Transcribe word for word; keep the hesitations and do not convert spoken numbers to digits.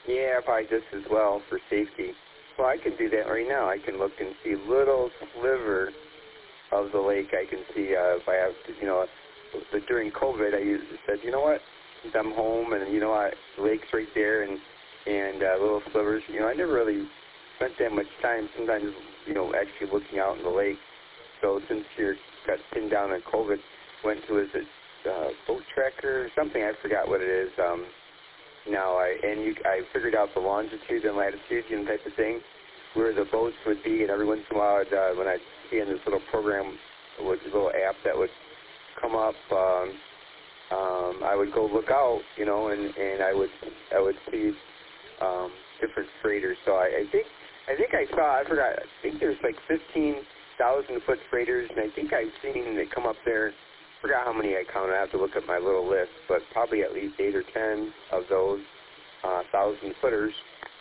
Yeah, probably just as well for safety. Well, I can do that right now. I can look and see a little sliver of the lake. I can see uh, if I have, to, you know, but during COVID, I used, said, you know what, since I'm home and, you know, I, the lake's right there and, and uh, little slivers, you know, I never really spent that much time sometimes, you know, actually looking out in the lake. So since you got pinned down on COVID, went to, is it uh, Boat Tracker or something? I forgot what it is. Um, now, I and you, I figured out the longitude and latitude, you know, type of thing, where the boats would be, and every once in a while, I'd, uh, when I'd see in this little program, with a little app that would come up, um, um, I would go look out, you know, and, and I would I would see um, different freighters. So I, I think I think I saw, I forgot, I think there's like fifteen thousand foot freighters, and I think I've seen it come up there. Forgot how many I counted. I have to look at my little list, but probably at least eight or ten of those uh, thousand footers.